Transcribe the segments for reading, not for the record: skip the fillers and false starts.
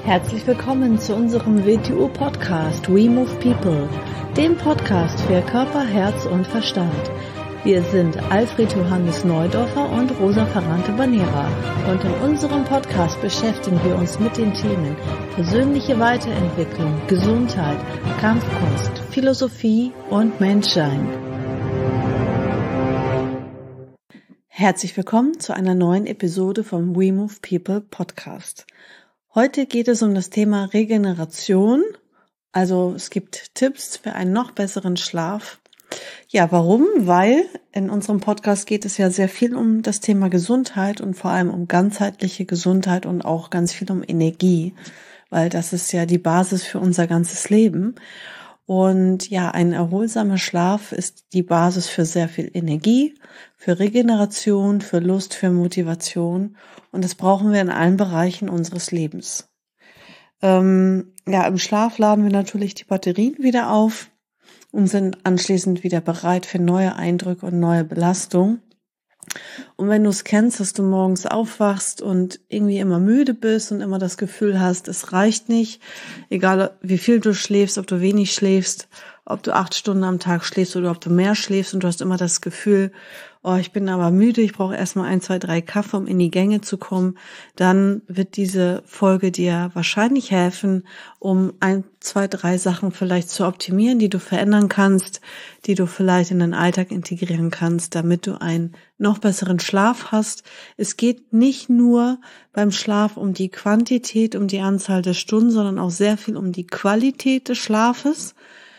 Herzlich willkommen zu unserem WTU-Podcast We Move People, dem Podcast für Körper, Herz und Verstand. Wir sind Alfred Johannes Neudorfer und Rosa Ferrante-Banera und in unserem Podcast beschäftigen wir uns mit den Themen persönliche Weiterentwicklung, Gesundheit, Kampfkunst, Philosophie und Menschsein. Herzlich willkommen zu einer neuen Episode vom We Move People Podcast. Heute geht es um das Thema Regeneration. Also es gibt Tipps für einen noch besseren Schlaf. Ja, warum? Weil in unserem Podcast geht es ja sehr viel um das Thema Gesundheit und vor allem um ganzheitliche Gesundheit und auch ganz viel um Energie, weil das ist ja die Basis für unser ganzes Leben. Und ja, ein erholsamer Schlaf ist die Basis für sehr viel Energie, für Regeneration, für Lust, für Motivation. Und das brauchen wir in allen Bereichen unseres Lebens. Im Schlaf laden wir natürlich die Batterien wieder auf und sind anschließend wieder bereit für neue Eindrücke und neue Belastungen. Und wenn du es kennst, dass du morgens aufwachst und irgendwie immer müde bist und immer das Gefühl hast, es reicht nicht, egal wie viel du schläfst, ob du wenig schläfst, ob du 8 Stunden am Tag schläfst oder ob du mehr schläfst und du hast immer das Gefühl, oh, ich bin aber müde, ich brauche erstmal 1, 2, 3 Kaffee, um in die Gänge zu kommen, dann wird diese Folge dir wahrscheinlich helfen, um 1, 2, 3 Sachen vielleicht zu optimieren, die du verändern kannst, die du vielleicht in deinen Alltag integrieren kannst, damit du einen noch besseren Schlaf hast. Es geht nicht nur beim Schlaf um die Quantität, um die Anzahl der Stunden, sondern auch sehr viel um die Qualität des Schlafes.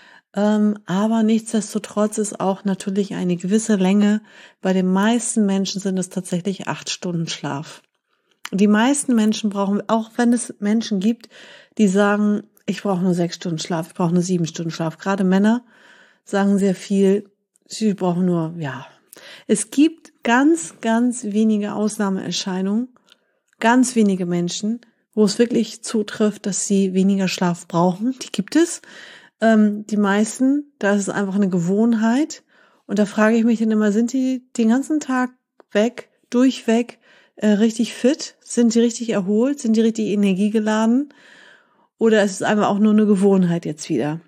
Aber nichtsdestotrotz ist auch natürlich eine gewisse Länge. Bei den meisten Menschen sind es tatsächlich 8 Stunden Schlaf. Und die meisten Menschen brauchen, auch wenn es Menschen gibt, die sagen, ich brauche nur 6 Stunden Schlaf, ich brauche nur 7 Stunden Schlaf. Gerade Männer sagen sehr viel, sie brauchen nur, Es gibt ganz, ganz wenige Ausnahmeerscheinungen, ganz wenige Menschen, wo es wirklich zutrifft, dass sie weniger Schlaf brauchen. Die gibt es. Die meisten, da ist es einfach eine Gewohnheit. Und da frage ich mich dann immer, sind die den ganzen Tag durchweg, richtig fit? Sind die richtig erholt? Sind die richtig energiegeladen? Oder ist es einfach auch nur eine Gewohnheit jetzt wieder?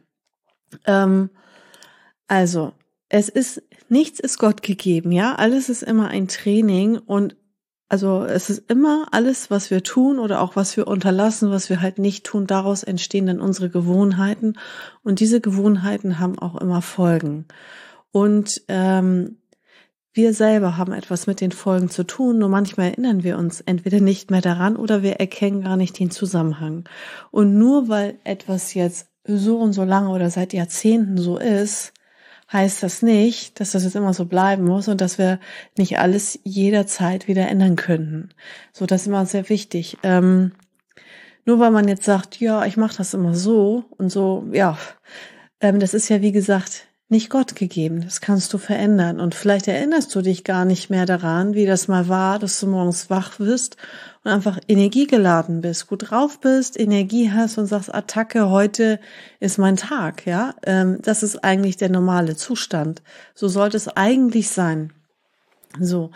Nichts ist Gott gegeben, ja? Alles ist immer ein Training und also es ist immer alles, was wir tun oder auch was wir unterlassen, was wir halt nicht tun, daraus entstehen dann unsere Gewohnheiten und diese Gewohnheiten haben auch immer Folgen. Und wir selber haben etwas mit den Folgen zu tun, nur manchmal erinnern wir uns entweder nicht mehr daran oder wir erkennen gar nicht den Zusammenhang. Und nur weil etwas jetzt so und so lange oder seit Jahrzehnten so ist, heißt das nicht, dass das jetzt immer so bleiben muss und dass wir nicht alles jederzeit wieder ändern könnten. So, das ist immer sehr wichtig. Nur weil man jetzt sagt, ja, ich mache das immer so und so, das ist ja wie gesagt nicht Gott gegeben. Das kannst du verändern und vielleicht erinnerst du dich gar nicht mehr daran, wie das mal war, dass du morgens wach wirst und einfach energiegeladen bist, gut drauf bist, Energie hast und sagst, Attacke, heute ist mein Tag, ja. Das ist eigentlich der normale Zustand. So sollte es eigentlich sein. So,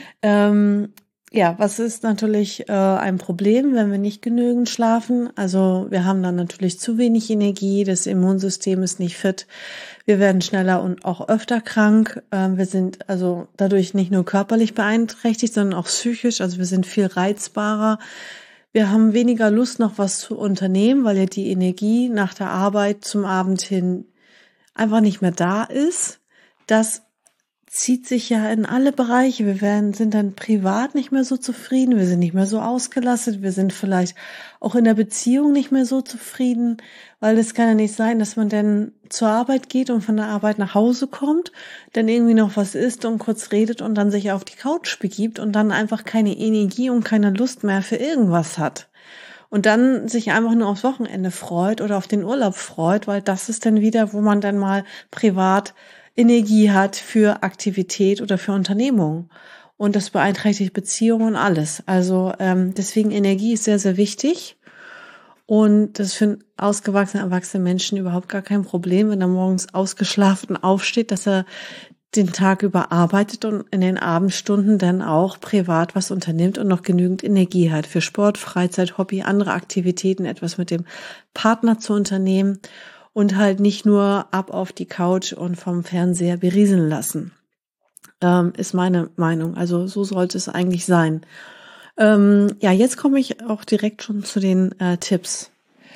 was ist natürlich ein Problem, wenn wir nicht genügend schlafen? Also wir haben dann natürlich zu wenig Energie, das Immunsystem ist nicht fit, wir werden schneller und auch öfter krank. Wir sind also dadurch nicht nur körperlich beeinträchtigt, sondern auch psychisch, also wir sind viel reizbarer. Wir haben weniger Lust, noch was zu unternehmen, weil ja die Energie nach der Arbeit zum Abend hin einfach nicht mehr da ist. Das zieht sich ja in alle Bereiche. Wir sind dann privat nicht mehr so zufrieden, wir sind nicht mehr so ausgelastet, wir sind vielleicht auch in der Beziehung nicht mehr so zufrieden, weil es kann ja nicht sein, dass man dann zur Arbeit geht und von der Arbeit nach Hause kommt, dann irgendwie noch was isst und kurz redet und dann sich auf die Couch begibt und dann einfach keine Energie und keine Lust mehr für irgendwas hat. Und dann sich einfach nur aufs Wochenende freut oder auf den Urlaub freut, weil das ist dann wieder, wo man dann mal privat Energie hat für Aktivität oder für Unternehmung. Und das beeinträchtigt Beziehungen und alles. Also deswegen Energie ist sehr, sehr wichtig. Und das ist für einen ausgewachsenen, erwachsenen Menschen überhaupt gar kein Problem, wenn er morgens ausgeschlafen aufsteht, dass er den Tag über arbeitet und in den Abendstunden dann auch privat was unternimmt und noch genügend Energie hat für Sport, Freizeit, Hobby, andere Aktivitäten, etwas mit dem Partner zu unternehmen und halt nicht nur ab auf die Couch und vom Fernseher berieseln lassen, ist meine Meinung. Also so sollte es eigentlich sein. Ja, jetzt komme ich auch direkt schon zu den Tipps.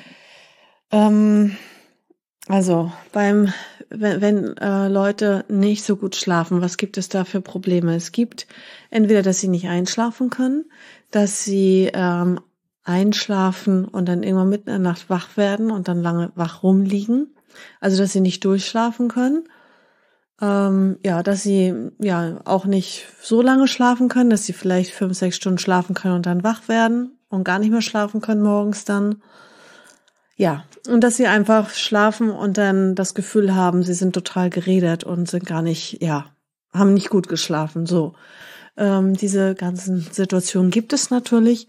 Also wenn Leute nicht so gut schlafen, was gibt es da für Probleme? Es gibt entweder, dass sie nicht einschlafen können, dass sie einschlafen und dann irgendwann mitten in der Nacht wach werden und dann lange wach rumliegen. Also dass sie nicht durchschlafen können. Ja, dass sie ja auch nicht so lange schlafen können, dass sie vielleicht 5, 6 Stunden schlafen können und dann wach werden und gar nicht mehr schlafen können morgens dann. Ja, und dass sie einfach schlafen und dann das Gefühl haben, sie sind total gerädert und sind gar nicht, ja, haben nicht gut geschlafen. So, diese ganzen Situationen gibt es natürlich.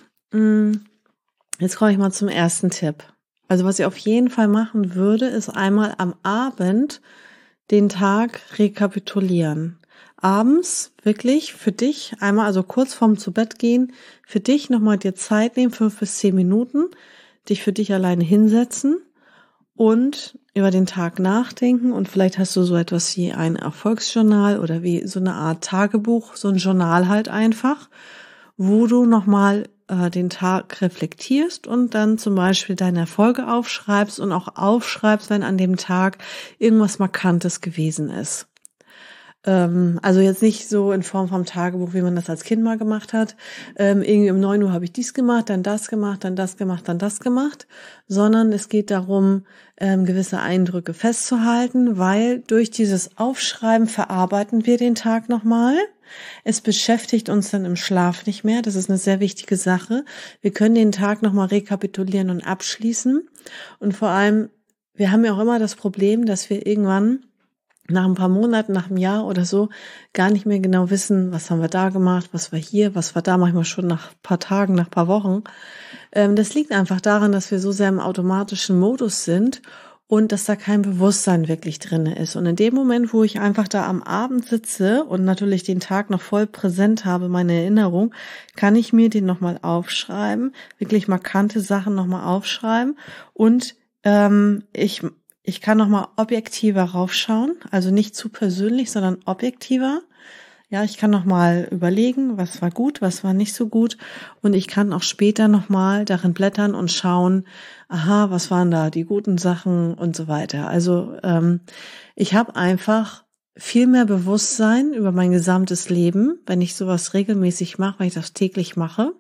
Jetzt komme ich mal zum ersten Tipp. Also was ich auf jeden Fall machen würde, ist einmal am Abend den Tag rekapitulieren. Abends wirklich für dich einmal, also kurz vorm zu Bett gehen, für dich nochmal dir Zeit nehmen, 5 bis 10 Minuten, dich für dich alleine hinsetzen und über den Tag nachdenken. Und vielleicht hast du so etwas wie ein Erfolgsjournal oder wie so eine Art Tagebuch, so ein Journal halt einfach, wo du nochmal den Tag reflektierst und dann zum Beispiel deine Erfolge aufschreibst und auch aufschreibst, wenn an dem Tag irgendwas Markantes gewesen ist. Also jetzt nicht so in Form vom Tagebuch, wie man das als Kind mal gemacht hat. Irgendwie um 9 Uhr habe ich dies gemacht, dann das gemacht, dann das gemacht, dann das gemacht, sondern es geht darum, gewisse Eindrücke festzuhalten, weil durch dieses Aufschreiben verarbeiten wir den Tag nochmal. Es beschäftigt uns dann im Schlaf nicht mehr. Das ist eine sehr wichtige Sache. Wir können den Tag nochmal rekapitulieren und abschließen. Und vor allem, wir haben ja auch immer das Problem, dass wir irgendwann nach ein paar Monaten, nach einem Jahr oder so gar nicht mehr genau wissen, was haben wir da gemacht, was war hier, was war da, manchmal schon nach ein paar Tagen, nach ein paar Wochen. Das liegt einfach daran, dass wir so sehr im automatischen Modus sind und dass da kein Bewusstsein wirklich drinne ist. Und in dem Moment, wo ich einfach da am Abend sitze und natürlich den Tag noch voll präsent habe, meine Erinnerung, kann ich mir den nochmal aufschreiben, wirklich markante Sachen nochmal aufschreiben und ich kann nochmal objektiver raufschauen, also nicht zu persönlich, sondern objektiver. Ja, ich kann nochmal überlegen, was war gut, was war nicht so gut. Und ich kann auch später nochmal darin blättern und schauen, aha, was waren da die guten Sachen und so weiter. Also ich habe einfach viel mehr Bewusstsein über mein gesamtes Leben, wenn ich sowas regelmäßig mache, wenn ich das täglich mache.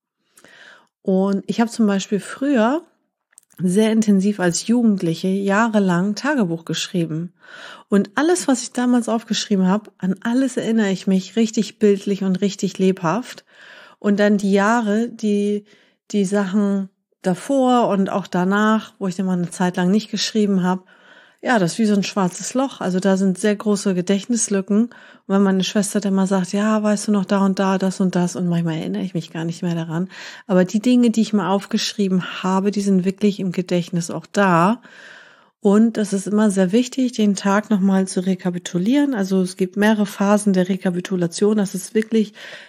Und ich habe zum Beispiel früher sehr intensiv als Jugendliche jahrelang Tagebuch geschrieben. Und alles, was ich damals aufgeschrieben habe, an alles erinnere ich mich richtig bildlich und richtig lebhaft. Und dann die Jahre, die Sachen davor und auch danach, wo ich dann mal eine Zeit lang nicht geschrieben habe, ja, das ist wie so ein schwarzes Loch. Also da sind sehr große Gedächtnislücken. Und wenn meine Schwester dann mal sagt, ja, weißt du noch da und da, das und das, und manchmal erinnere ich mich gar nicht mehr daran. Aber die Dinge, die ich mal aufgeschrieben habe, die sind wirklich im Gedächtnis auch da. Und das ist immer sehr wichtig, den Tag nochmal zu rekapitulieren. Also es gibt mehrere Phasen der Rekapitulation. Das ist wirklich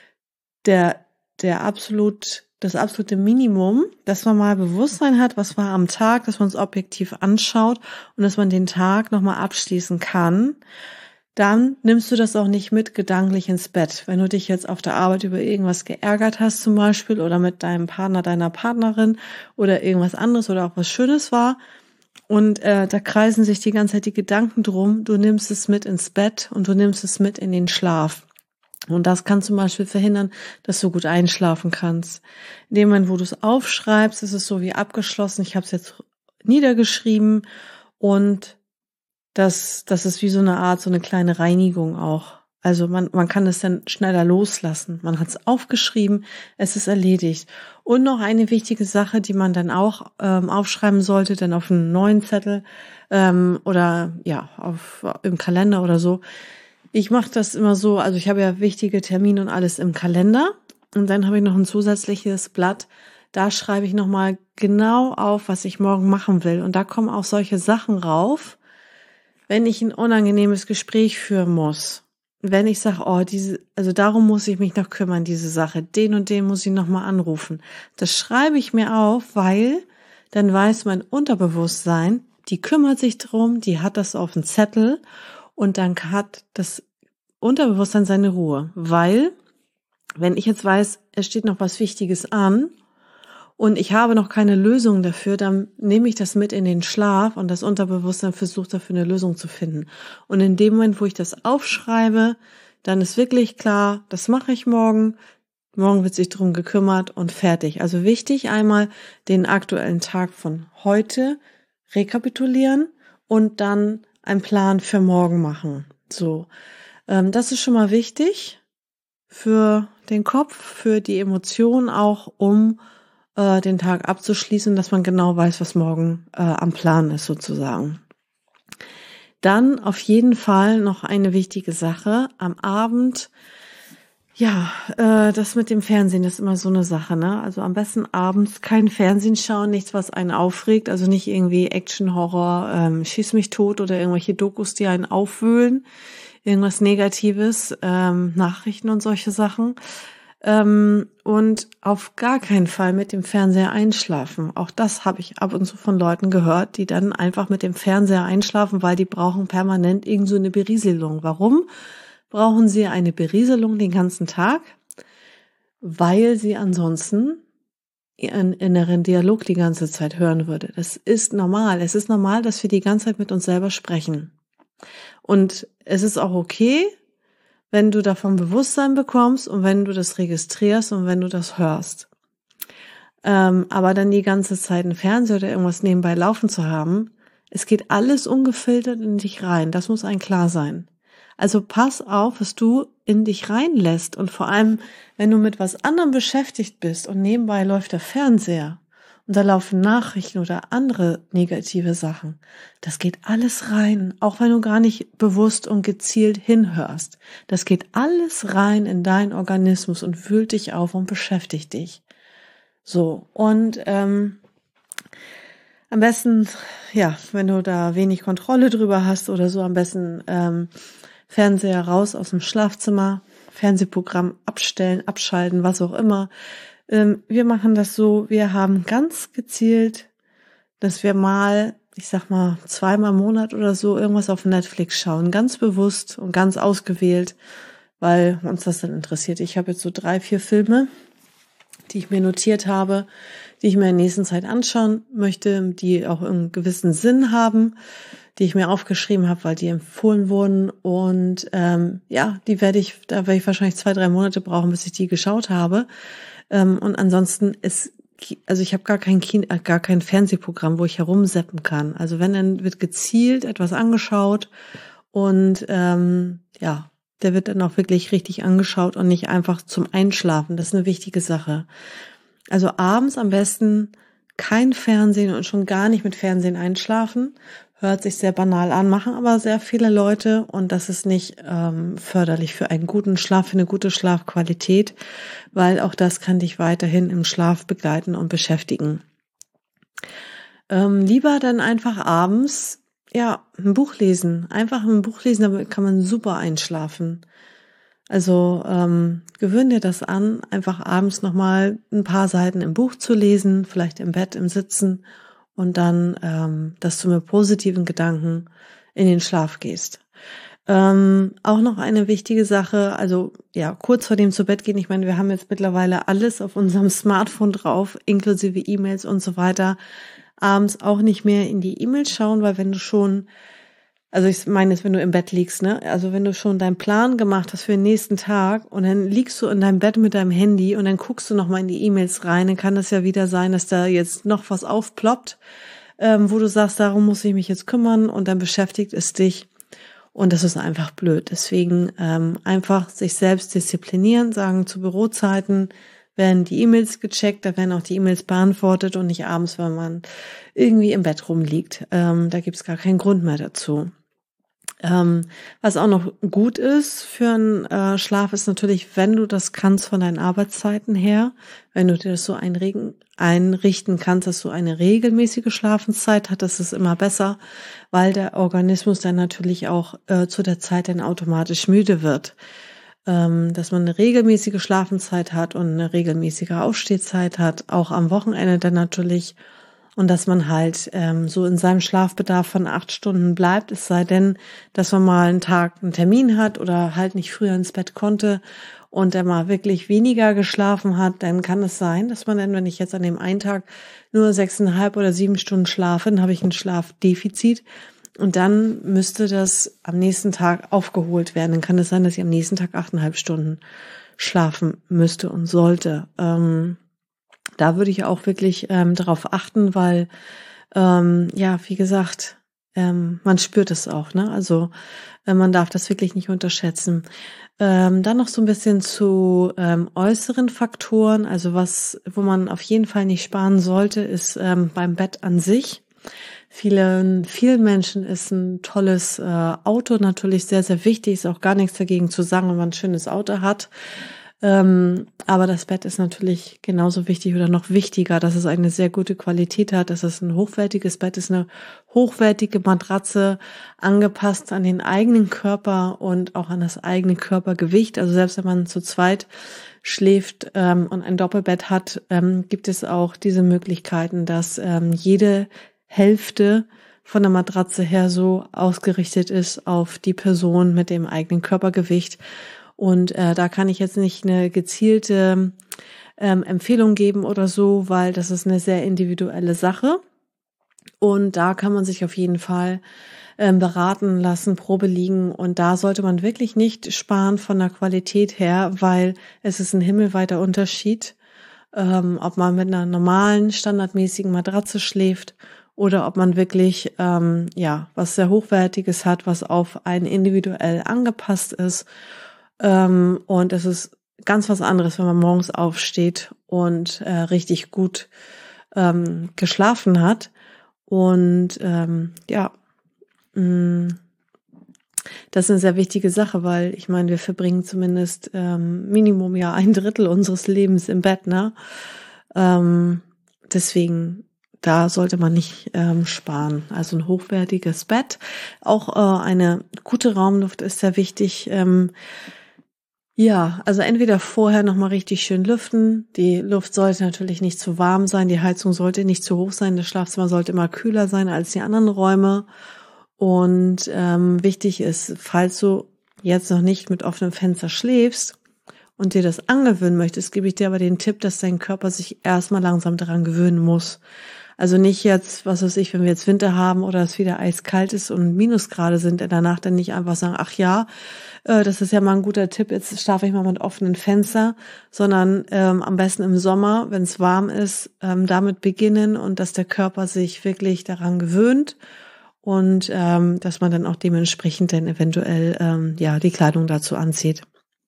das absolute Minimum, dass man mal Bewusstsein hat, was war am Tag, dass man es objektiv anschaut und dass man den Tag nochmal abschließen kann. Dann nimmst du das auch nicht mit gedanklich ins Bett. Wenn du dich jetzt auf der Arbeit über irgendwas geärgert hast zum Beispiel oder mit deinem Partner, deiner Partnerin oder irgendwas anderes oder auch was Schönes war und da kreisen sich die ganze Zeit die Gedanken drum, du nimmst es mit ins Bett und du nimmst es mit in den Schlaf. Und das kann zum Beispiel verhindern, dass du gut einschlafen kannst. In dem Moment, wo du es aufschreibst, ist es so wie abgeschlossen. Ich habe es jetzt niedergeschrieben und das ist wie so eine Art, so eine kleine Reinigung auch. Also man kann es dann schneller loslassen. Man hat es aufgeschrieben, es ist erledigt. Und noch eine wichtige Sache, die man dann auch aufschreiben sollte, dann auf einen neuen Zettel oder ja im Kalender oder so. Ich mache das immer so, also ich habe ja wichtige Termine und alles im Kalender und dann habe ich noch ein zusätzliches Blatt, da schreibe ich nochmal genau auf, was ich morgen machen will und da kommen auch solche Sachen rauf, wenn ich ein unangenehmes Gespräch führen muss, wenn ich sage, also darum muss ich mich noch kümmern, diese Sache, den und den muss ich nochmal anrufen. Das schreibe ich mir auf, weil dann weiß mein Unterbewusstsein, die kümmert sich drum, die hat das auf dem Zettel und dann hat das Unterbewusstsein seine Ruhe. Weil, wenn ich jetzt weiß, es steht noch was Wichtiges an und ich habe noch keine Lösung dafür, dann nehme ich das mit in den Schlaf und das Unterbewusstsein versucht dafür eine Lösung zu finden. Und in dem Moment, wo ich das aufschreibe, dann ist wirklich klar, das mache ich morgen. Morgen wird sich drum gekümmert und fertig. Also wichtig, einmal den aktuellen Tag von heute rekapitulieren und dann einen Plan für morgen machen. So, das ist schon mal wichtig für den Kopf, für die Emotionen auch, um den Tag abzuschließen, dass man genau weiß, was morgen am Plan ist sozusagen. Dann auf jeden Fall noch eine wichtige Sache. Am Abend, das mit dem Fernsehen ist immer so eine Sache, ne? Also am besten abends kein Fernsehen schauen, nichts, was einen aufregt, also nicht irgendwie Action, Horror, Schieß mich tot oder irgendwelche Dokus, die einen aufwühlen, irgendwas Negatives, Nachrichten und solche Sachen. Und auf gar keinen Fall mit dem Fernseher einschlafen. Auch das habe ich ab und zu von Leuten gehört, die dann einfach mit dem Fernseher einschlafen, weil die brauchen permanent irgend so eine Berieselung. Warum brauchen sie eine Berieselung den ganzen Tag? Weil sie ansonsten ihren inneren Dialog die ganze Zeit hören würde. Das ist normal. Es ist normal, dass wir die ganze Zeit mit uns selber sprechen. Und es ist auch okay, wenn du davon Bewusstsein bekommst und wenn du das registrierst und wenn du das hörst. Aber dann die ganze Zeit einen Fernseher oder irgendwas nebenbei laufen zu haben, es geht alles ungefiltert in dich rein. Das muss einem klar sein. Also pass auf, was du in dich reinlässt und vor allem, wenn du mit was anderem beschäftigt bist und nebenbei läuft der Fernseher und da laufen Nachrichten oder andere negative Sachen. Das geht alles rein, auch wenn du gar nicht bewusst und gezielt hinhörst. Das geht alles rein in deinen Organismus und wühlt dich auf und beschäftigt dich. So, und am besten, wenn du da wenig Kontrolle drüber hast oder so, am besten Fernseher raus aus dem Schlafzimmer, Fernsehprogramm abstellen, abschalten, was auch immer. Wir machen das so, wir haben ganz gezielt, dass wir mal, ich sag mal, 2-mal im Monat oder so irgendwas auf Netflix schauen, ganz bewusst und ganz ausgewählt, weil uns das dann interessiert. Ich habe jetzt so 3-4 Filme, die ich mir notiert habe, die ich mir in der nächsten Zeit anschauen möchte, die auch einen gewissen Sinn haben, die ich mir aufgeschrieben habe, weil die empfohlen wurden und da werde ich wahrscheinlich 2-3 Monate brauchen, bis ich die geschaut habe. Und ansonsten ich habe gar kein Fernsehprogramm, wo ich herumseppen kann. Also wenn, dann wird gezielt etwas angeschaut und der wird dann auch wirklich richtig angeschaut und nicht einfach zum Einschlafen. Das ist eine wichtige Sache. Also abends am besten kein Fernsehen und schon gar nicht mit Fernsehen einschlafen. Hört sich sehr banal an, machen aber sehr viele Leute und das ist nicht förderlich für einen guten Schlaf, für eine gute Schlafqualität, weil auch das kann dich weiterhin im Schlaf begleiten und beschäftigen. Lieber dann einfach abends, ein Buch lesen. Einfach ein Buch lesen, damit kann man super einschlafen. Also gewöhn dir das an, einfach abends nochmal ein paar Seiten im Buch zu lesen, vielleicht im Bett, im Sitzen und dann, dass du mit positiven Gedanken in den Schlaf gehst. Auch noch eine wichtige Sache, also kurz vor dem zu Bett gehen, ich meine, wir haben jetzt mittlerweile alles auf unserem Smartphone drauf, inklusive E-Mails und so weiter, abends auch nicht mehr in die E-Mails schauen, weil wenn du schon, also ich meine jetzt, wenn du im Bett liegst, ne, also wenn du schon deinen Plan gemacht hast für den nächsten Tag und dann liegst du in deinem Bett mit deinem Handy und dann guckst du nochmal in die E-Mails rein, dann kann das ja wieder sein, dass da jetzt noch was aufploppt, wo du sagst, darum muss ich mich jetzt kümmern und dann beschäftigt es dich und das ist einfach blöd. Deswegen einfach sich selbst disziplinieren, sagen zu Bürozeiten werden die E-Mails gecheckt, da werden auch die E-Mails beantwortet und nicht abends, wenn man irgendwie im Bett rumliegt. Da gibt's gar keinen Grund mehr dazu. Was auch noch gut ist für einen Schlaf ist natürlich, wenn du das kannst von deinen Arbeitszeiten her, wenn du dir das so einrichten kannst, dass du eine regelmäßige Schlafenszeit hast, das ist immer besser, weil der Organismus dann natürlich auch zu der Zeit dann automatisch müde wird. Dass man eine regelmäßige Schlafenszeit hat und eine regelmäßige Aufstehzeit hat, auch am Wochenende dann natürlich. Und dass man halt so in seinem Schlafbedarf von 8 Stunden bleibt, es sei denn, dass man mal einen Tag einen Termin hat oder halt nicht früher ins Bett konnte und der mal wirklich weniger geschlafen hat, dann kann es sein, dass man dann, wenn ich jetzt an dem einen Tag nur 6,5 oder 7 Stunden schlafe, dann habe ich ein Schlafdefizit und dann müsste das am nächsten Tag aufgeholt werden. Dann kann es sein, dass ich am nächsten Tag 8,5 Stunden schlafen müsste und sollte. Da würde ich auch wirklich darauf achten, weil wie gesagt, man spürt es auch, ne? Also man darf das wirklich nicht unterschätzen. Dann noch so ein bisschen zu äußeren Faktoren, also wo man auf jeden Fall nicht sparen sollte, ist beim Bett an sich. Vielen Menschen ist ein tolles Auto natürlich sehr, sehr wichtig, ist auch gar nichts dagegen zu sagen, wenn man ein schönes Auto hat. Aber das Bett ist natürlich genauso wichtig oder noch wichtiger, dass es eine sehr gute Qualität hat, dass es ein hochwertiges Bett ist, eine hochwertige Matratze, angepasst an den eigenen Körper und auch an das eigene Körpergewicht. Also selbst wenn man zu zweit schläft und ein Doppelbett hat, gibt es auch diese Möglichkeiten, dass jede Hälfte von der Matratze her so ausgerichtet ist auf die Person mit dem eigenen Körpergewicht. Und da kann ich jetzt nicht eine gezielte Empfehlung geben oder so, weil das ist eine sehr individuelle Sache. Und da kann man sich auf jeden Fall beraten lassen, Probe liegen. Und da sollte man wirklich nicht sparen von der Qualität her, weil es ist ein himmelweiter Unterschied, ob man mit einer normalen, standardmäßigen Matratze schläft oder ob man wirklich was sehr Hochwertiges hat, was auf einen individuell angepasst ist. Und es ist ganz was anderes, wenn man morgens aufsteht und richtig gut geschlafen hat. Und das ist eine sehr wichtige Sache, weil ich meine, wir verbringen zumindest Minimum ja 1/3 unseres Lebens im Bett, ne? Deswegen, da sollte man nicht sparen. Also ein hochwertiges Bett. Auch eine gute Raumluft ist sehr wichtig. Also entweder vorher nochmal richtig schön lüften. Die Luft sollte natürlich nicht zu warm sein. Die Heizung sollte nicht zu hoch sein. Das Schlafzimmer sollte immer kühler sein als die anderen Räume. Und wichtig ist, falls du jetzt noch nicht mit offenem Fenster schläfst und dir das angewöhnen möchtest, gebe ich dir aber den Tipp, dass dein Körper sich erstmal langsam daran gewöhnen muss. Also nicht jetzt, was weiß ich, wenn wir jetzt Winter haben oder es wieder eiskalt ist und Minusgrade sind, danach dann nicht einfach sagen, ach ja, das ist ja mal ein guter Tipp, jetzt schlafe ich mal mit offenen Fenster, sondern am besten im Sommer, wenn es warm ist, damit beginnen und dass der Körper sich wirklich daran gewöhnt und dass man dann auch dementsprechend dann eventuell die Kleidung dazu anzieht.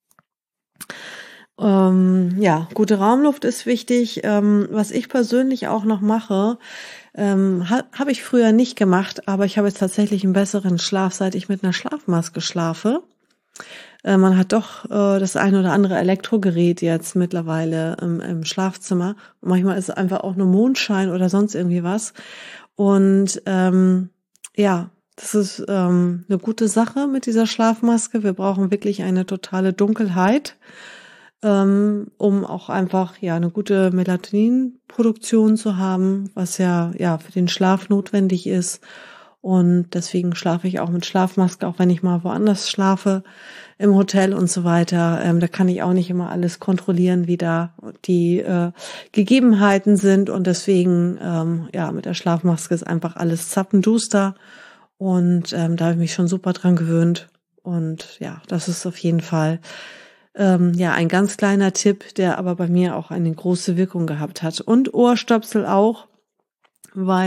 Gute Raumluft ist wichtig. Was ich persönlich auch noch mache, habe ich früher nicht gemacht, aber ich habe jetzt tatsächlich einen besseren Schlaf, seit ich mit einer Schlafmaske schlafe. Man hat doch das ein oder andere Elektrogerät jetzt mittlerweile im Schlafzimmer. Und manchmal ist es einfach auch nur Mondschein oder sonst irgendwie was. Und das ist eine gute Sache mit dieser Schlafmaske. Wir brauchen wirklich eine totale Dunkelheit, um auch einfach eine gute Melatoninproduktion zu haben, was für den Schlaf notwendig ist. Und deswegen schlafe ich auch mit Schlafmaske, auch wenn ich mal woanders schlafe, im Hotel und so weiter. Da kann ich auch nicht immer alles kontrollieren, wie da die Gegebenheiten sind. Und deswegen, mit der Schlafmaske ist einfach alles zappenduster. Und da habe ich mich schon super dran gewöhnt. Und das ist auf jeden Fall ein ganz kleiner Tipp, der aber bei mir auch eine große Wirkung gehabt hat. Und Ohrstöpsel auch,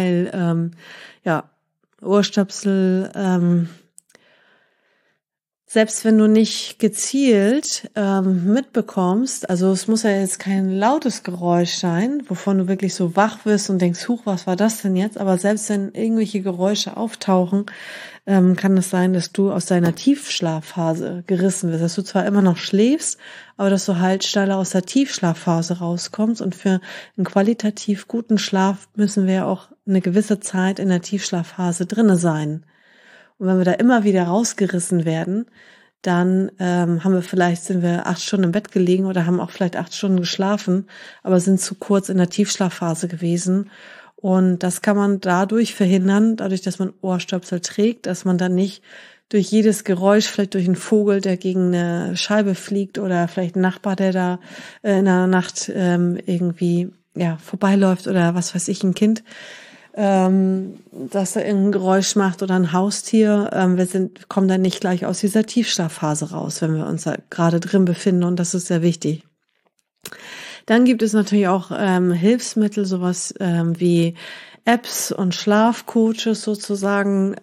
weil Ohrstöpsel selbst wenn du nicht gezielt mitbekommst, also es muss ja jetzt kein lautes Geräusch sein, wovon du wirklich so wach wirst und denkst, huch, was war das denn jetzt? Aber selbst wenn irgendwelche Geräusche auftauchen, kann es sein, dass du aus deiner Tiefschlafphase gerissen wirst, dass du zwar immer noch schläfst, aber dass du halt schneller aus der Tiefschlafphase rauskommst. Und für einen qualitativ guten Schlaf müssen wir ja auch eine gewisse Zeit in der Tiefschlafphase drinne sein. Und wenn wir da immer wieder rausgerissen werden, dann sind wir 8 Stunden im Bett gelegen oder haben auch vielleicht 8 Stunden geschlafen, aber sind zu kurz in der Tiefschlafphase gewesen. Und das kann man dadurch verhindern, dadurch, dass man Ohrstöpsel trägt, dass man dann nicht durch jedes Geräusch, vielleicht durch einen Vogel, der gegen eine Scheibe fliegt oder vielleicht ein Nachbar, der da in der Nacht irgendwie vorbeiläuft oder was weiß ich, ein Kind, dass da irgendein Geräusch macht oder ein Haustier. Kommen dann nicht gleich aus dieser Tiefschlafphase raus, wenn wir uns da gerade drin befinden, und das ist sehr wichtig. Dann gibt es natürlich auch Hilfsmittel, sowas wie Apps und Schlafcoaches sozusagen.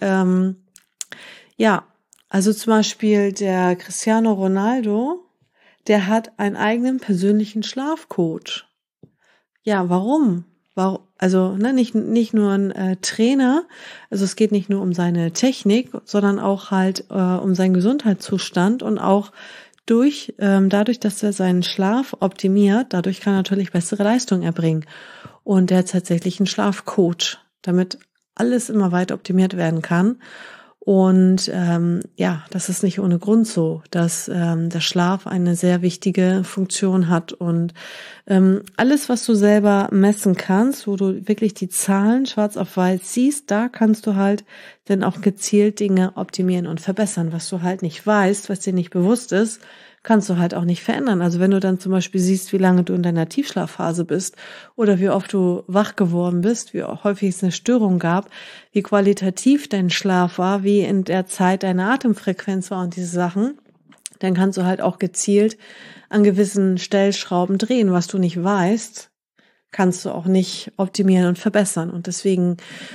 Also zum Beispiel der Cristiano Ronaldo, der hat einen eigenen persönlichen Schlafcoach. Ja, warum? Also nicht nur ein Trainer, also es geht nicht nur um seine Technik, sondern auch halt um seinen Gesundheitszustand, und auch dadurch, dass er seinen Schlaf optimiert, dadurch kann er natürlich bessere Leistung erbringen. Und der hat tatsächlich einen Schlafcoach, damit alles immer weiter optimiert werden kann. Und das ist nicht ohne Grund so, dass der Schlaf eine sehr wichtige Funktion hat. Und alles, was du selber messen kannst, wo du wirklich die Zahlen schwarz auf weiß siehst, da kannst du halt dann auch gezielt Dinge optimieren und verbessern. Was du halt nicht weißt, was dir nicht bewusst ist, kannst du halt auch nicht verändern. Also wenn du dann zum Beispiel siehst, wie lange du in deiner Tiefschlafphase bist oder wie oft du wach geworden bist, wie häufig es eine Störung gab, wie qualitativ dein Schlaf war, wie in der Zeit deine Atemfrequenz war und diese Sachen, dann kannst du halt auch gezielt an gewissen Stellschrauben drehen. Was du nicht weißt, kannst du auch nicht optimieren und verbessern. Und deswegen,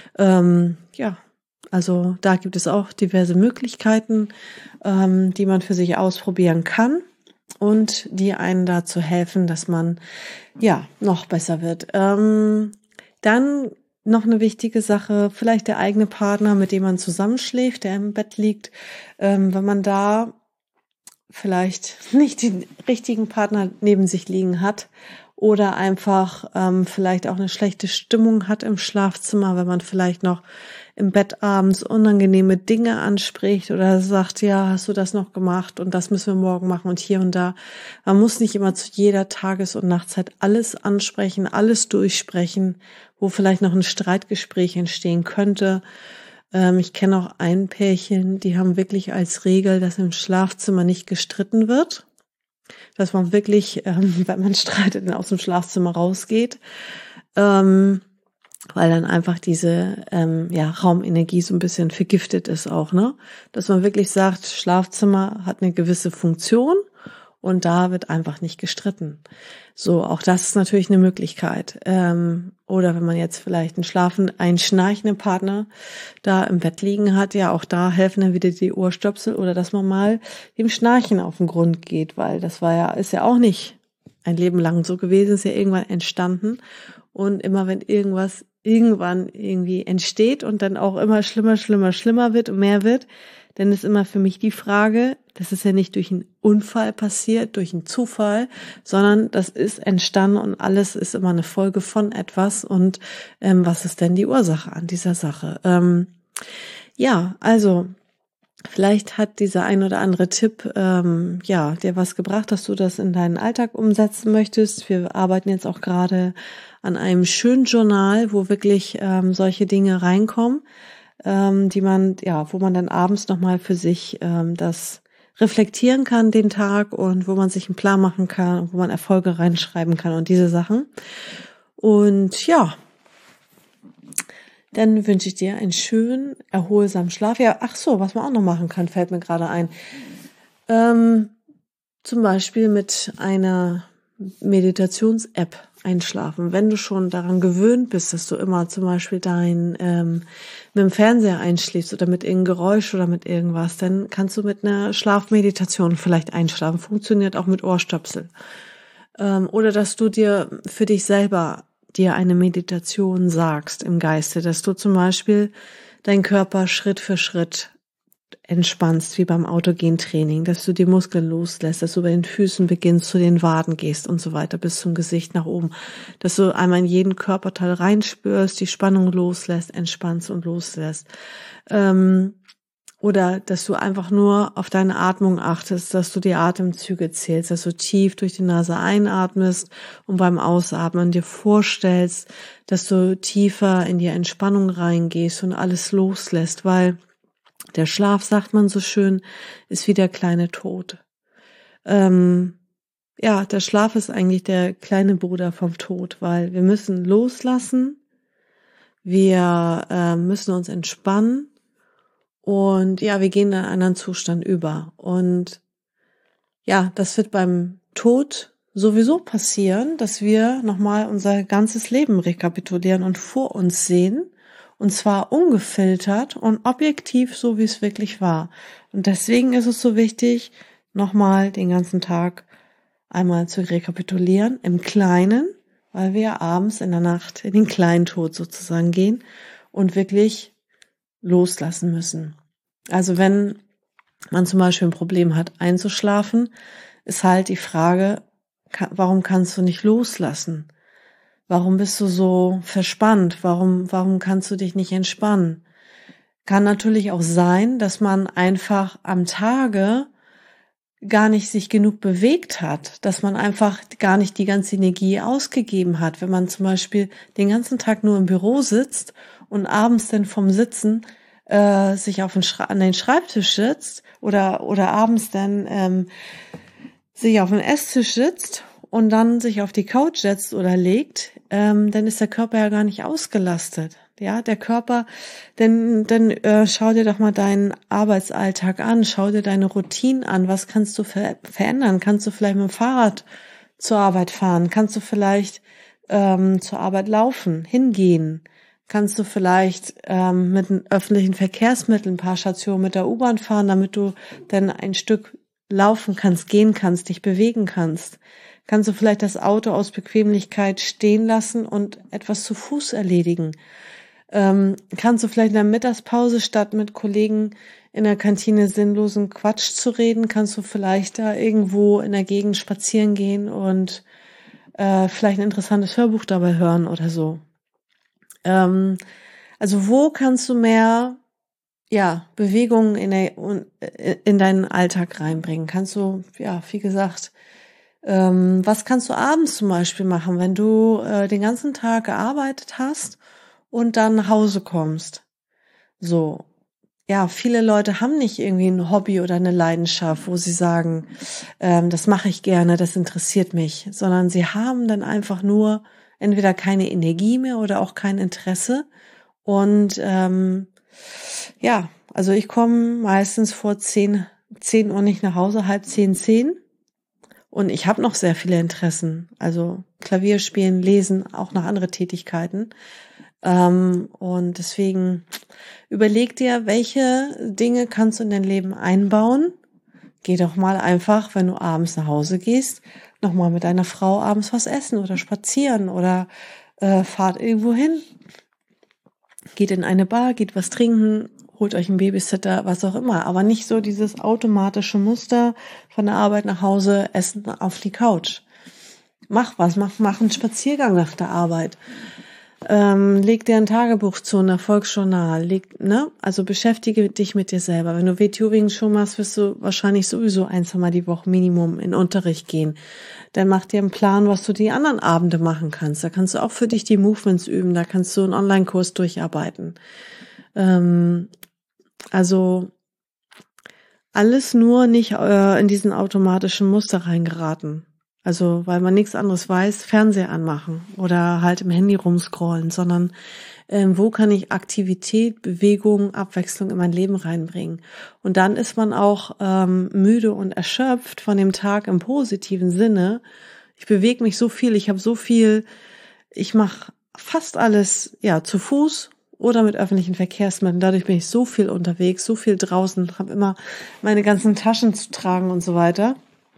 also da gibt es auch diverse Möglichkeiten, die man für sich ausprobieren kann und die einen dazu helfen, dass man noch besser wird. Dann noch eine wichtige Sache, vielleicht der eigene Partner, mit dem man zusammenschläft, der im Bett liegt, wenn man da vielleicht nicht den richtigen Partner neben sich liegen hat oder einfach vielleicht auch eine schlechte Stimmung hat im Schlafzimmer, wenn man vielleicht noch im Bett abends unangenehme Dinge anspricht oder sagt, ja, hast du das noch gemacht und das müssen wir morgen machen und hier und da. Man muss nicht immer zu jeder Tages- und Nachtzeit alles ansprechen, alles durchsprechen, wo vielleicht noch ein Streitgespräch entstehen könnte. Ich kenne auch ein Pärchen, die haben wirklich als Regel, dass im Schlafzimmer nicht gestritten wird, dass man wirklich, wenn man streitet, aus dem Schlafzimmer rausgeht, weil dann einfach diese Raumenergie so ein bisschen vergiftet ist auch, ne? Dass man wirklich sagt, Schlafzimmer hat eine gewisse Funktion und da wird einfach nicht gestritten. So, auch das ist natürlich eine Möglichkeit. Oder wenn man jetzt vielleicht einen schnarchenden Partner da im Bett liegen hat, ja, auch da helfen dann wieder die Ohrstöpsel oder dass man mal dem Schnarchen auf den Grund geht, weil das ist ja auch nicht ein Leben lang so gewesen, ist ja irgendwann entstanden. Und immer wenn irgendwann irgendwie entsteht und dann auch immer schlimmer wird und mehr wird, dann ist immer für mich die Frage, das ist ja nicht durch einen Unfall passiert, durch einen Zufall, sondern das ist entstanden und alles ist immer eine Folge von etwas. Und was ist denn die Ursache an dieser Sache? Also vielleicht hat dieser ein oder andere Tipp dir was gebracht, dass du das in deinen Alltag umsetzen möchtest. Wir arbeiten jetzt auch gerade an einem schönen Journal, wo wirklich solche Dinge reinkommen, wo man dann abends nochmal für sich das reflektieren kann, den Tag, und wo man sich einen Plan machen kann, wo man Erfolge reinschreiben kann und diese Sachen. Und ja, dann wünsche ich dir einen schönen, erholsamen Schlaf. Ja, ach so, was man auch noch machen kann, fällt mir gerade ein. Zum Beispiel mit einer Meditations-App Einschlafen. Wenn du schon daran gewöhnt bist, dass du immer zum Beispiel mit dem Fernseher einschläfst oder mit irgendeinem Geräusch oder mit irgendwas, dann kannst du mit einer Schlafmeditation vielleicht einschlafen. Funktioniert auch mit Ohrstöpsel. Oder dass du dir für dich selber eine Meditation sagst im Geiste, dass du zum Beispiel deinen Körper Schritt für Schritt entspannst, wie beim Autogentraining, dass du die Muskeln loslässt, dass du bei den Füßen beginnst, zu den Waden gehst und so weiter, bis zum Gesicht nach oben, dass du einmal in jeden Körperteil reinspürst, die Spannung loslässt, entspannst und loslässt. Oder dass du einfach nur auf deine Atmung achtest, dass du die Atemzüge zählst, dass du tief durch die Nase einatmest und beim Ausatmen dir vorstellst, dass du tiefer in die Entspannung reingehst und alles loslässt, weil der Schlaf, sagt man so schön, ist wie der kleine Tod. Der Schlaf ist eigentlich der kleine Bruder vom Tod, weil wir müssen loslassen, wir müssen uns entspannen und ja, wir gehen in einen anderen Zustand über. Und ja, das wird beim Tod sowieso passieren, dass wir nochmal unser ganzes Leben rekapitulieren und vor uns sehen. Und zwar ungefiltert und objektiv, so wie es wirklich war. Und deswegen ist es so wichtig, nochmal den ganzen Tag einmal zu rekapitulieren, im Kleinen, weil wir ja abends in der Nacht in den kleinen Tod sozusagen gehen und wirklich loslassen müssen. Also wenn man zum Beispiel ein Problem hat, einzuschlafen, ist halt die Frage, warum kannst du nicht loslassen? Warum bist du so verspannt? Warum kannst du dich nicht entspannen? Kann natürlich auch sein, dass man einfach am Tage gar nicht sich genug bewegt hat, dass man einfach gar nicht die ganze Energie ausgegeben hat. Wenn man zum Beispiel den ganzen Tag nur im Büro sitzt und abends dann vom Sitzen sich an den Schreibtisch sitzt oder abends dann sich auf den Esstisch sitzt und dann sich auf die Couch setzt oder legt, dann ist der Körper ja gar nicht ausgelastet. Ja, der Körper, dann schau dir doch mal deinen Arbeitsalltag an, schau dir deine Routinen an, was kannst du verändern? Kannst du vielleicht mit dem Fahrrad zur Arbeit fahren? Kannst du vielleicht zur Arbeit laufen, hingehen? Kannst du vielleicht mit den öffentlichen Verkehrsmitteln ein paar Stationen mit der U-Bahn fahren, damit du dann ein Stück laufen kannst, gehen kannst, dich bewegen kannst? Kannst du vielleicht das Auto aus Bequemlichkeit stehen lassen und etwas zu Fuß erledigen? Kannst du vielleicht in der Mittagspause, statt mit Kollegen in der Kantine sinnlosen Quatsch zu reden, kannst du vielleicht da irgendwo in der Gegend spazieren gehen und vielleicht ein interessantes Hörbuch dabei hören oder so. Also wo kannst du mehr Bewegung in deinen Alltag reinbringen? Kannst du, wie gesagt, was kannst du abends zum Beispiel machen, wenn du den ganzen Tag gearbeitet hast und dann nach Hause kommst? So, ja, viele Leute haben nicht irgendwie ein Hobby oder eine Leidenschaft, wo sie sagen, das mache ich gerne, das interessiert mich, sondern sie haben dann einfach nur entweder keine Energie mehr oder auch kein Interesse. Und also ich komme meistens vor 10 Uhr nicht nach Hause, 9:30, 10. Und ich habe noch sehr viele Interessen, also Klavier spielen, lesen, auch noch andere Tätigkeiten. Und deswegen überleg dir, welche Dinge kannst du in dein Leben einbauen. Geh doch mal einfach, wenn du abends nach Hause gehst, nochmal mit deiner Frau abends was essen oder spazieren oder fahrt irgendwo hin. Geht in eine Bar, geht was trinken, holt euch einen Babysitter, was auch immer. Aber nicht so dieses automatische Muster von der Arbeit nach Hause, Essen auf die Couch. Mach was, mach einen Spaziergang nach der Arbeit. Leg dir ein Tagebuch zu, ein Erfolgsjournal. Also beschäftige dich mit dir selber. Wenn du WTO schon machst, wirst du wahrscheinlich sowieso 1-2 Mal die Woche Minimum in Unterricht gehen. Dann mach dir einen Plan, was du die anderen Abende machen kannst. Da kannst du auch für dich die Movements üben. Da kannst du einen Online-Kurs durcharbeiten. Also alles nur nicht in diesen automatischen Muster reingeraten. Also, weil man nichts anderes weiß, Fernseher anmachen oder halt im Handy rumscrollen, sondern wo kann ich Aktivität, Bewegung, Abwechslung in mein Leben reinbringen? Und dann ist man auch müde und erschöpft von dem Tag im positiven Sinne. Ich bewege mich so viel, ich mache fast alles zu Fuß oder mit öffentlichen Verkehrsmitteln. Dadurch bin ich so viel unterwegs, so viel draußen, habe immer meine ganzen Taschen zu tragen und so weiter.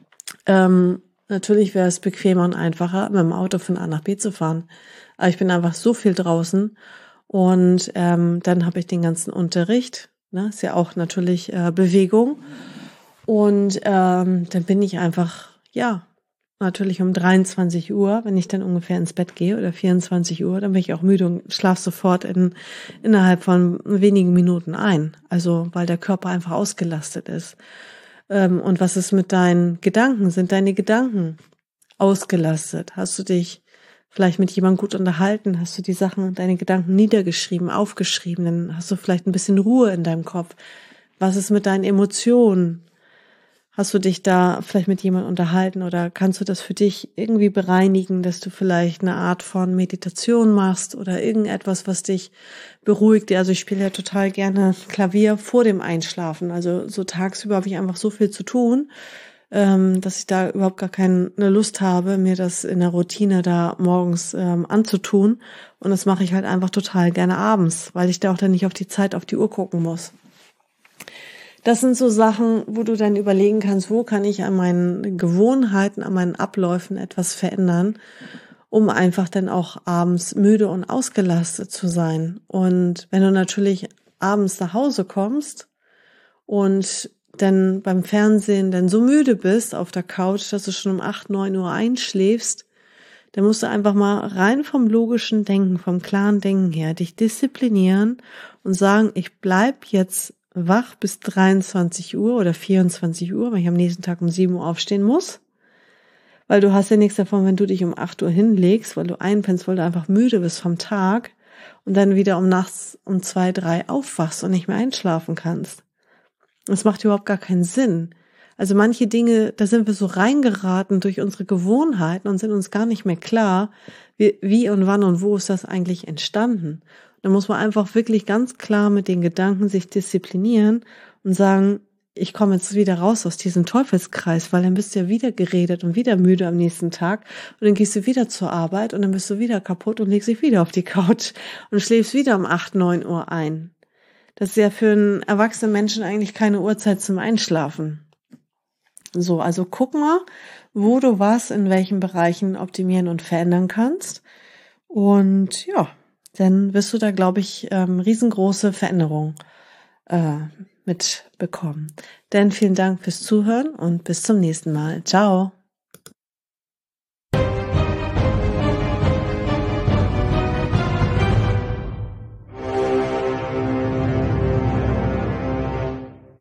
Natürlich wäre es bequemer und einfacher, mit dem Auto von A nach B zu fahren. Aber ich bin einfach so viel draußen und dann habe ich den ganzen Unterricht, ne, ist ja auch natürlich Bewegung. Und dann bin ich einfach, natürlich um 23 Uhr, wenn ich dann ungefähr ins Bett gehe oder 24 Uhr, dann bin ich auch müde und schlafe sofort innerhalb von wenigen Minuten ein. Also weil der Körper einfach ausgelastet ist. Und was ist mit deinen Gedanken? Sind deine Gedanken ausgelastet? Hast du dich vielleicht mit jemandem gut unterhalten? Hast du deine Gedanken niedergeschrieben, aufgeschrieben? Dann hast du vielleicht ein bisschen Ruhe in deinem Kopf. Was ist mit deinen Emotionen? Hast du dich da vielleicht mit jemandem unterhalten oder kannst du das für dich irgendwie bereinigen, dass du vielleicht eine Art von Meditation machst oder irgendetwas, was dich beruhigt? Also ich spiele ja total gerne Klavier vor dem Einschlafen. Also so tagsüber habe ich einfach so viel zu tun, dass ich da überhaupt gar keine Lust habe, mir das in der Routine da morgens anzutun. Und das mache ich halt einfach total gerne abends, weil ich da auch dann nicht auf die Uhr gucken muss. Das sind so Sachen, wo du dann überlegen kannst, wo kann ich an meinen Gewohnheiten, an meinen Abläufen etwas verändern, um einfach dann auch abends müde und ausgelastet zu sein. Und wenn du natürlich abends nach Hause kommst und dann beim Fernsehen dann so müde bist auf der Couch, dass du schon um 8, 9 Uhr einschläfst, dann musst du einfach mal rein vom logischen Denken, vom klaren Denken her, dich disziplinieren und sagen, ich bleib jetzt wach bis 23 Uhr oder 24 Uhr, weil ich am nächsten Tag um 7 Uhr aufstehen muss. Weil du hast ja nichts davon, wenn du dich um 8 Uhr hinlegst, weil du einpennst, weil du einfach müde bist vom Tag und dann wieder nachts um 2, 3 aufwachst und nicht mehr einschlafen kannst. Das macht überhaupt gar keinen Sinn. Also manche Dinge, da sind wir so reingeraten durch unsere Gewohnheiten und sind uns gar nicht mehr klar, wie und wann und wo ist das eigentlich entstanden. Da muss man einfach wirklich ganz klar mit den Gedanken sich disziplinieren und sagen, ich komme jetzt wieder raus aus diesem Teufelskreis, weil dann bist du ja wieder geredet und wieder müde am nächsten Tag und dann gehst du wieder zur Arbeit und dann bist du wieder kaputt und legst dich wieder auf die Couch und schläfst wieder um 8, 9 Uhr ein. Das ist ja für einen erwachsenen Menschen eigentlich keine Uhrzeit zum Einschlafen. So, also guck mal, wo du was in welchen Bereichen optimieren und verändern kannst und dann wirst du da, glaube ich, riesengroße Veränderungen mitbekommen. Denn vielen Dank fürs Zuhören und bis zum nächsten Mal. Ciao.